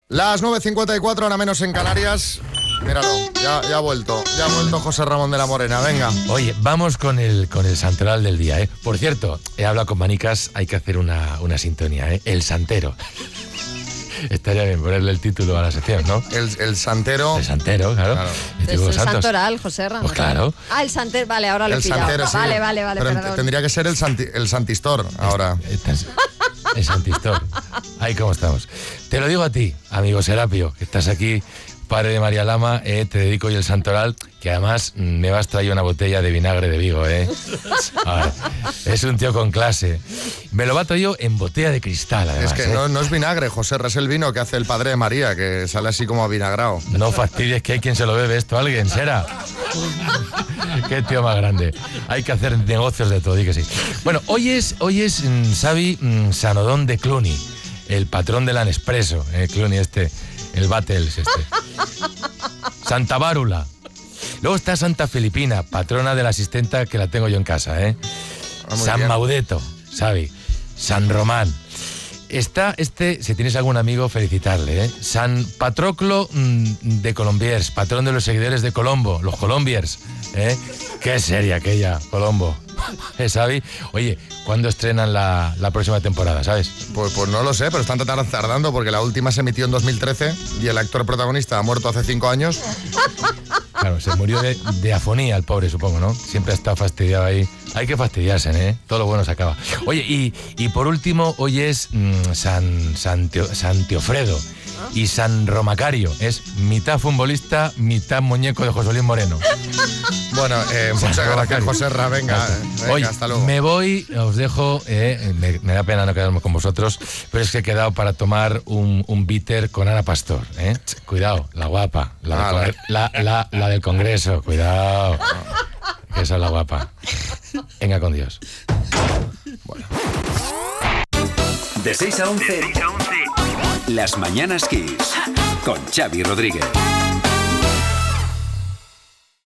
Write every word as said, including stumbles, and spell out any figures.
Las nueve cincuenta y cuatro, ahora menos en Canarias. Míralo, ya, ya ha vuelto, ya ha vuelto José Ramón de la Morena, venga. Oye, vamos con el con el santoral del día, ¿eh? Por cierto, he hablado con Manicas, hay que hacer una, una sintonía, ¿eh? El santero. Estaría bien ponerle el título a la sección, ¿no? El, el santero. El santero, claro. Claro. El Es el santoral, José Ramón. Pues claro. Ah, el santero, vale, ahora lo he El pillado. santero, sí. Vale, vale, vale, Pero perdón. tendría que ser el, santi, el santistor ahora. Estás- El santistor. Ahí cómo estamos. Te lo digo a ti, amigo Serapio, que estás aquí, padre de María Lama, eh, te dedico hoy el santoral, que además me vas a traer una botella de vinagre de Vigo, ¿eh? A ver, es un tío con clase. Me lo bato yo en botella de cristal, además. Es que ¿eh? no, no es vinagre, José, es el vino que hace el padre de María, que sale así como avinagrado. No fastidies, que hay quien se lo bebe esto, alguien, Sera. Qué tío más grande. Hay que hacer negocios de todo, di que sí. Bueno, hoy es, hoy es mm, Xavi mm, Sanodón de Cluny, el patrón del Nespresso, eh, Cluny este, el Battles este. Santa Bárula. Luego está Santa Filipina, patrona de la asistenta que la tengo yo en casa, ¿eh? Ah, muy San bien. Maudeto, Xavi. San Román. Está este, si tienes algún amigo, felicitarle, ¿eh? San Patroclo mmm, de Colombiers, patrón de los seguidores de Colombo, los Colombiers, ¿eh? Qué seria aquella, Colombo. ¿Eh, Xavi? Oye, ¿cuándo estrenan la, la próxima temporada, sabes? Pues, pues no lo sé, pero están tar- tardando porque la última se emitió en dos mil trece y el actor protagonista ha muerto hace cinco años. Claro, se murió de, de afonía el pobre, supongo, ¿no? Siempre ha estado fastidiado ahí. Hay que fastidiarse, ¿eh? Todo lo bueno se acaba. Oye, y, y por último, hoy es mmm, San, San, Teo- San Teofredo y San Romacario. Es mitad futbolista, mitad muñeco de José Luis Moreno. Bueno, eh, muchas San gracias, Romacario. José Ra, venga, eh, venga, Oye, hasta luego. me voy, os dejo, eh, me, me da pena no quedarme con vosotros, pero es que he quedado para tomar un, un bitter con Ana Pastor, ¿eh? Cuidado, la guapa, la, Ah, del, congre- la, la, la del Congreso, cuidado, que esa es la guapa. Venga con Dios. De seis a once, Las Mañanas Kiss, con Xavi Rodríguez.